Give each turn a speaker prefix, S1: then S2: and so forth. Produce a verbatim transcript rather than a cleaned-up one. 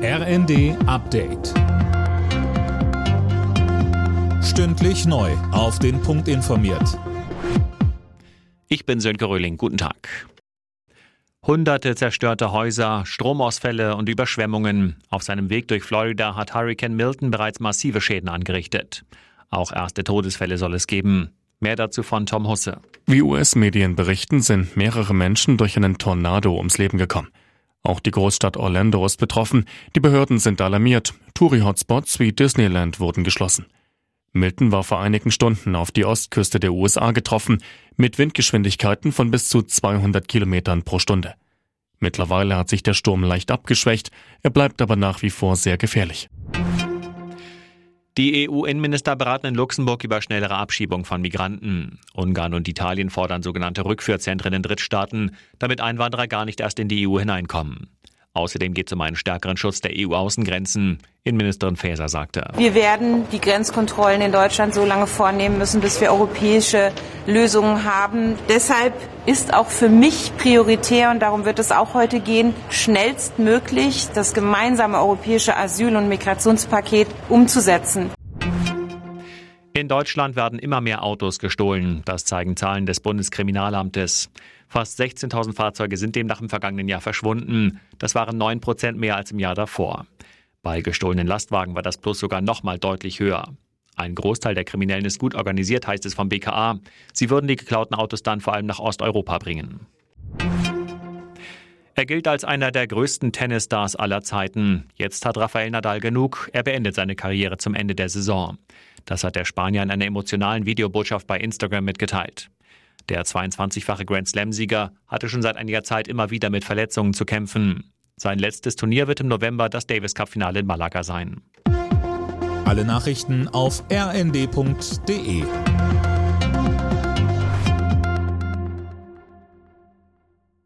S1: R N D Update. Stündlich neu auf den Punkt informiert.
S2: Ich bin Sönke Röhling. Guten Tag. Hunderte zerstörte Häuser, Stromausfälle und Überschwemmungen. Auf seinem Weg durch Florida hat Hurricane Milton bereits massive Schäden angerichtet. Auch erste Todesfälle soll es geben. Mehr dazu von Tom Husse.
S3: Wie U S-Medien berichten, sind mehrere Menschen durch einen Tornado ums Leben gekommen. Auch die Großstadt Orlando ist betroffen. Die Behörden sind alarmiert. Touri-Hotspots wie Disneyland wurden geschlossen. Milton war vor einigen Stunden auf die Ostküste der U S A getroffen, mit Windgeschwindigkeiten von bis zu zweihundert Kilometern pro Stunde. Mittlerweile hat sich der Sturm leicht abgeschwächt, er bleibt aber nach wie vor sehr gefährlich.
S2: Die E U-Innenminister beraten in Luxemburg über schnellere Abschiebung von Migranten. Ungarn und Italien fordern sogenannte Rückführzentren in Drittstaaten, damit Einwanderer gar nicht erst in die E U hineinkommen. Außerdem geht es um einen stärkeren Schutz der E U-Außengrenzen. Innenministerin Faeser sagte:
S4: Wir werden die Grenzkontrollen in Deutschland so lange vornehmen müssen, bis wir europäische Lösungen haben. Deshalb ist auch für mich prioritär, und darum wird es auch heute gehen, schnellstmöglich das gemeinsame europäische Asyl- und Migrationspaket umzusetzen.
S2: In Deutschland werden immer mehr Autos gestohlen. Das zeigen Zahlen des Bundeskriminalamtes. Fast sechzehntausend Fahrzeuge sind demnach im vergangenen Jahr verschwunden. Das waren neun Prozent mehr als im Jahr davor. Bei gestohlenen Lastwagen war das Plus sogar noch mal deutlich höher. Ein Großteil der Kriminellen ist gut organisiert, heißt es vom B K A. Sie würden die geklauten Autos dann vor allem nach Osteuropa bringen. Er gilt als einer der größten Tennisstars aller Zeiten. Jetzt hat Rafael Nadal genug. Er beendet seine Karriere zum Ende der Saison. Das hat der Spanier in einer emotionalen Videobotschaft bei Instagram mitgeteilt. Der zweiundzwanzigfache Grand-Slam-Sieger hatte schon seit einiger Zeit immer wieder mit Verletzungen zu kämpfen. Sein letztes Turnier wird im November das Davis-Cup-Finale in Malaga sein.
S1: Alle Nachrichten auf r n d punkt d e.